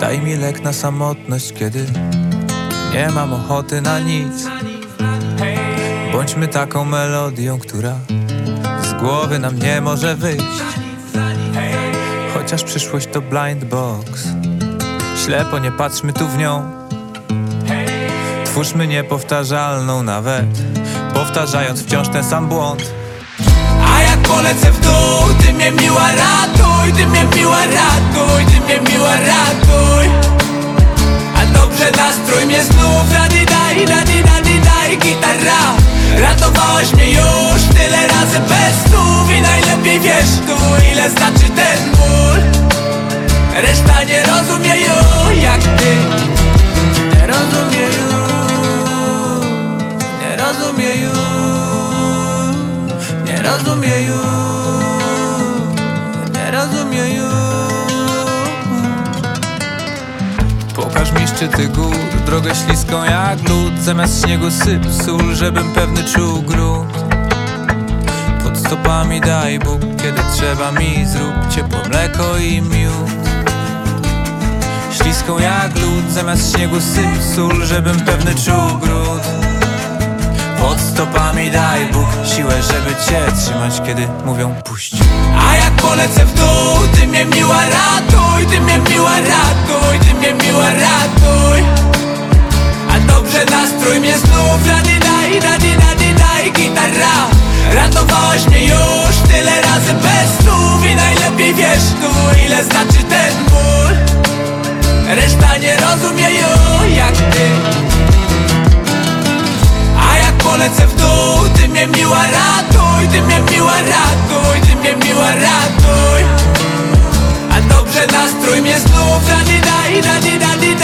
Daj mi lek na samotność, kiedy nie mam ochoty na nic. Bądźmy taką melodią, która z głowy nam nie może wyjść. Chociaż przyszłość to blind box, ślepo nie patrzmy tu w nią. Twórzmy niepowtarzalną nawet, powtarzając wciąż ten sam błąd. A jak polecę w dół, ty mnie miła ratuj, ty mnie miła ratuj, ty mnie miła ratuj. A dobrze nastrój mnie znów, radi daj, gitara. Ratowałaś mnie już tyle razy bez słów i najlepiej wiesz tu, ile znaczy ten ból. Reszta nie rozumieją jak ty. Nie rozumieją, nie rozumieją, nie rozumieją, nie rozumieją. Pokaż mi szczyty gór, drogę śliską jak lód. Zamiast śniegu syp sól, żebym pewny czuł grunt. Pod stopami daj Bóg, kiedy trzeba mi zrób ciepło mleko i miód. Śliską jak lód, zamiast śniegu syp sól, żebym pewny czuł grunt. Pod stopami daj Bóg siłę, żeby cię trzymać, kiedy mówią puść. A jak polecę w dół, ty mnie miła ratuj, ty mnie miła ratuj, ty mnie miła ratuj. A dobrze nastrój mnie znów, radi daj, gitara. Ratowałaś mnie już tyle razy bez słów i najlepiej wiesz tu, ile znaczy ten ból. Reszta nie rozumieją jak ty. A jak polecę w dół, ty mnie miła ratuj, ty mnie miła ratuj, ty mnie miła ratuj. A dobrze nastrój mnie znów, radi daj,